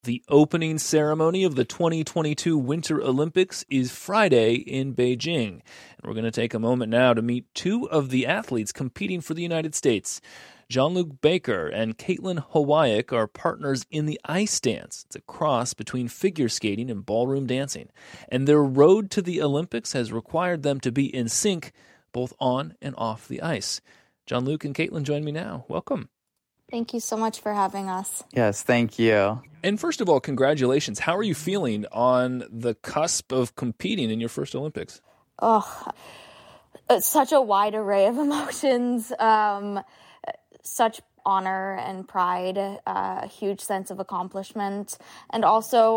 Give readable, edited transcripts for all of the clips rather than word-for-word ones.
The opening ceremony of the 2022 Winter Olympics is Friday in Beijing. And we're going to take a moment now to meet two of the athletes competing for the United States. Jean-Luc Baker and Caitlin Hawaik are partners in the ice dance. It's a cross between figure skating and ballroom dancing. And their road to the Olympics has required them to be in sync, both on and off the ice. Jean-Luc and Caitlin join me now. Welcome. Thank you so much for having us. Yes, thank you. And first of all, congratulations. How are you feeling on the cusp of competing in your first Olympics? Oh, it's such a wide array of emotions. Such honor and pride, a huge sense of accomplishment, and also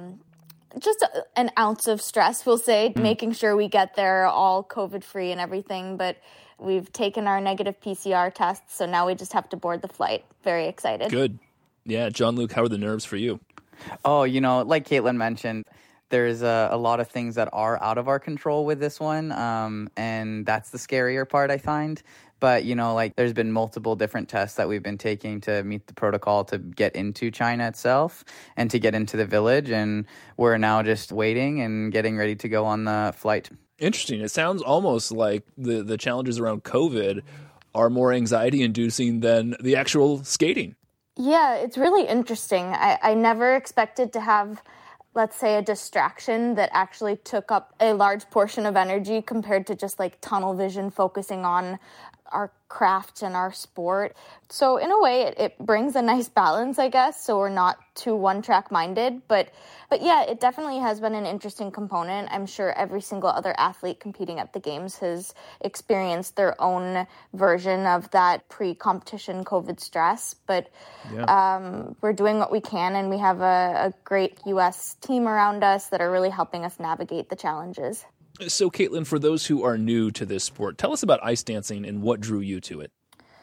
just an ounce of stress, we'll say, making sure we get there all COVID-free and everything. But we've taken our negative PCR tests, so now we just have to board the flight. Very excited. Good. Yeah, Jean-Luc, how are the nerves for you? Oh, like Caitlin mentioned, there's a lot of things that are out of our control with this one, and that's the scarier part, I find. But, there's been multiple different tests that we've been taking to meet the protocol to get into China itself and to get into the village, and we're now just waiting and getting ready to go on the flight. Interesting. It sounds almost like the challenges around COVID are more anxiety-inducing than the actual skating. Yeah, it's really interesting. I never expected to have, let's say, a distraction that actually took up a large portion of energy compared to just tunnel vision focusing on our craft and our sport. So in a way, it brings a nice balance, I guess, so we're not too one-track minded. But yeah, it definitely has been an interesting component. I'm sure every single other athlete competing at the Games has experienced their own version of that pre-competition COVID stress. But we're doing what we can, and we have a great U.S. team around us that are really helping us navigate the challenges. So, Caitlin, for those who are new to this sport, tell us about ice dancing and what drew you to it.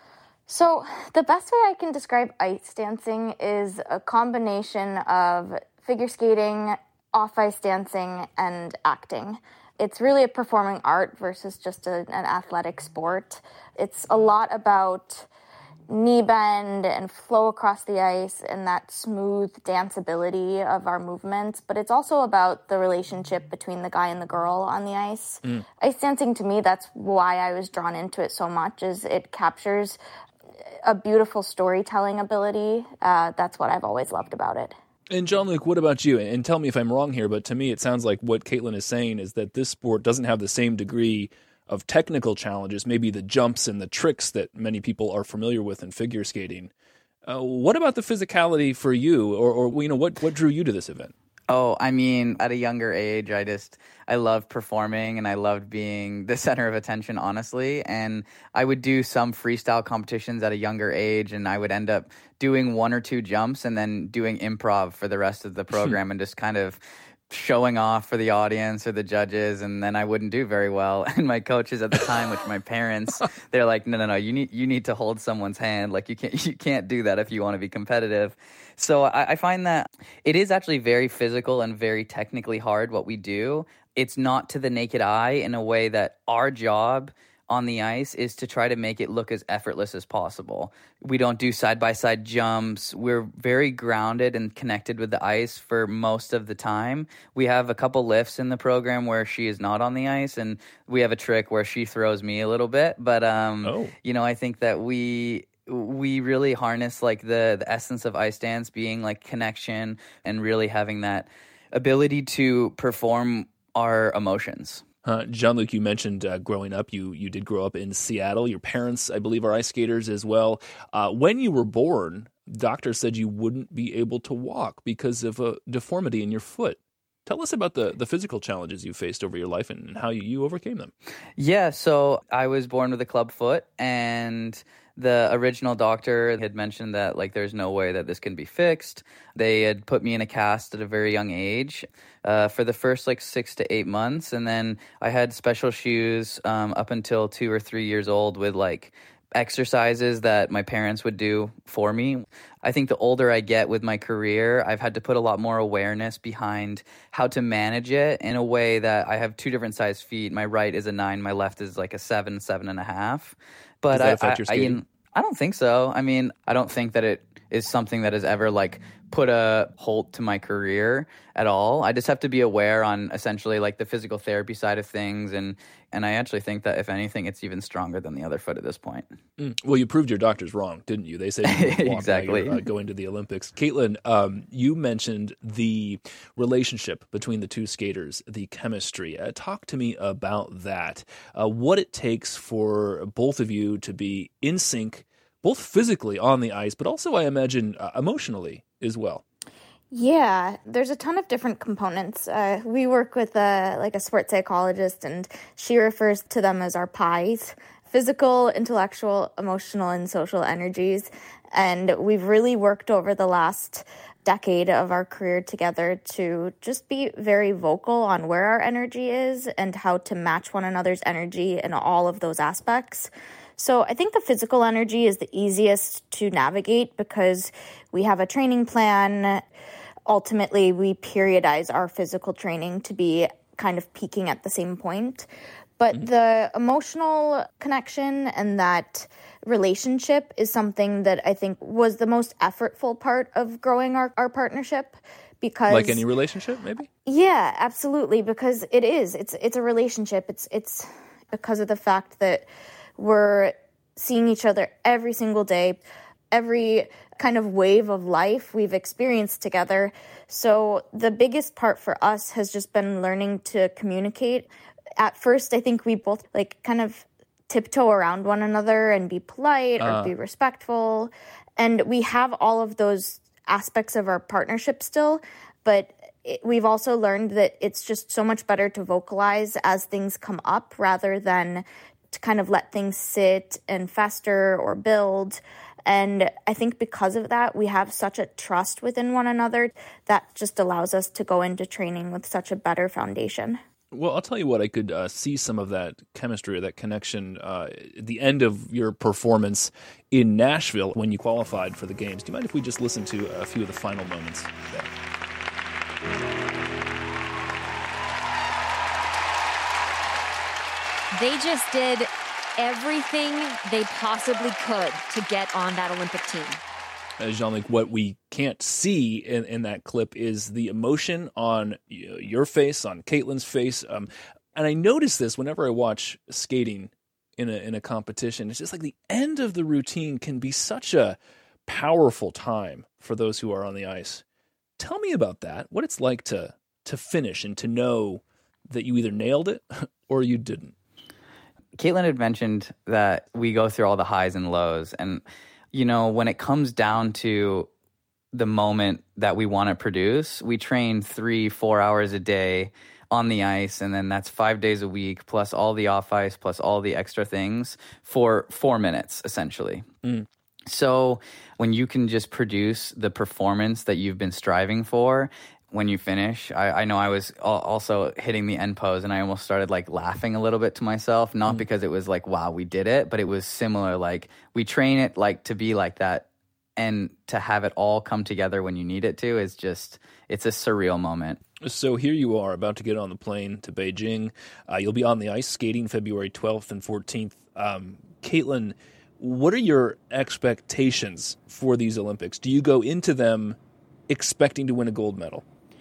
So, the best way I can describe ice dancing is a combination of figure skating, off-ice dancing, and acting. It's really a performing art versus just an athletic sport. It's a lot about knee bend and flow across the ice and that smooth danceability of our movements, but it's also about the relationship between the guy and the girl on the ice. Ice dancing, to me, that's why I was drawn into it so much, is it captures a beautiful storytelling ability. That's what I've always loved about it. And Jean-Luc, what about you? And tell me if I'm wrong here, but to me it sounds like what Caitlin is saying is that this sport doesn't have the same degree of technical challenges, maybe the jumps and the tricks that many people are familiar with in figure skating. What about the physicality for you, or what drew you to this event? Oh, at a younger age, I loved performing and I loved being the center of attention, honestly. And I would do some freestyle competitions at a younger age, and I would end up doing one or two jumps and then doing improv for the rest of the program and just kind of showing off for the audience or the judges, and then I wouldn't do very well. And my coaches at the time, which my parents, they're like, no, you need to hold someone's hand. You can't do that if you want to be competitive. So I find that it is actually very physical and very technically hard what we do. It's not to the naked eye, in a way that our job on the ice is to try to make it look as effortless as possible. We don't do side-by-side jumps. We're very grounded and connected with the ice for most of the time. We have a couple lifts in the program where she is not on the ice, and we have a trick where she throws me a little bit. But, I think that we really harness the essence of ice dance being connection and really having that ability to perform our emotions. Jean-Luc, you mentioned growing up. You did grow up in Seattle. Your parents, I believe, are ice skaters as well. When you were born, doctors said you wouldn't be able to walk because of a deformity in your foot. Tell us about the physical challenges you faced over your life and how you overcame them. Yeah, so I was born with a club foot, and the original doctor had mentioned that there's no way that this can be fixed. They had put me in a cast at a very young age for the first 6 to 8 months, and then I had special shoes up until 2 or 3 years old with exercises that my parents would do for me. I think the older I get with my career, I've had to put a lot more awareness behind how to manage it in a way that I have two different size feet. My right is a 9, my left is a 7, 7.5. But does that affect your skating? I don't think so. I don't think that it is something that has ever put a halt to my career at all. I just have to be aware on essentially like the physical therapy side of things. And I actually think that if anything, it's even stronger than the other foot at this point. Well, you proved your doctors wrong, didn't you? They said you walk exactly. Going to the Olympics. Caitlin, you mentioned the relationship between the two skaters, the chemistry. Talk to me about that. What it takes for both of you to be in sync, both physically on the ice, but also, I imagine, emotionally as well. Yeah, there's a ton of different components. We work with a sports psychologist, and she refers to them as our pies: physical, intellectual, emotional, and social energies. And we've really worked over the last decade of our career together to just be very vocal on where our energy is and how to match one another's energy in all of those aspects. So I think the physical energy is the easiest to navigate because we have a training plan. Ultimately, we periodize our physical training to be kind of peaking at the same point. But the emotional connection and that relationship is something that I think was the most effortful part of growing our partnership. Because, like any relationship, maybe? Yeah, absolutely. Because it's a relationship. It's because of the fact that we're seeing each other every single day, every kind of wave of life we've experienced together. So the biggest part for us has just been learning to communicate. At first, I think we both kind of tiptoe around one another and be polite or be respectful. And we have all of those aspects of our partnership still, but we've also learned that it's just so much better to vocalize as things come up rather than to kind of let things sit and fester or build. And I think because of that, we have such a trust within one another that just allows us to go into training with such a better foundation. Well, I'll tell you what, I could see some of that chemistry or that connection at the end of your performance in Nashville when you qualified for the games. Do you mind if we just listen to a few of the final moments there? They just did everything they possibly could to get on that Olympic team. Jean-Luc, what we can't see in that clip is the emotion on your face, on Caitlin's face. And I notice this whenever I watch skating in a competition. It's just like the end of the routine can be such a powerful time for those who are on the ice. Tell me about that, what it's like to finish and to know that you either nailed it or you didn't. Caitlin had mentioned that we go through all the highs and lows. And, when it comes down to the moment that we want to produce, we train 3-4 hours a day on the ice. And then that's 5 days a week, plus all the off ice, plus all the extra things for 4 minutes, essentially. So when you can just produce the performance that you've been striving for, when you finish, I know I was also hitting the end pose and I almost started laughing a little bit to myself, not because it was wow, we did it, but it was similar. We train it to be like that, and to have it all come together when you need it to is just, it's a surreal moment. So here you are about to get on the plane to Beijing. You'll be on the ice skating February 12th and 14th. Caitlin, what are your expectations for these Olympics? Do you go into them expecting to win a gold medal?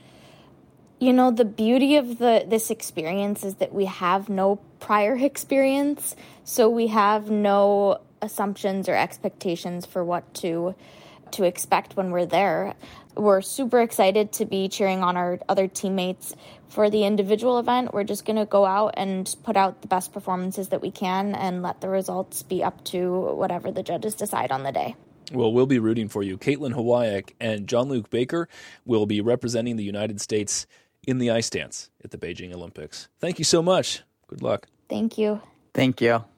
The beauty of this experience is that we have no prior experience, so we have no assumptions or expectations for what to expect when we're there. We're super excited to be cheering on our other teammates. For the individual event, we're just going to go out and put out the best performances that we can and let the results be up to whatever the judges decide on the day. Well, we'll be rooting for you. Caitlin Hawayak and Jean-Luc Baker will be representing the United States in the ice dance at the Beijing Olympics. Thank you so much. Good luck. Thank you. Thank you.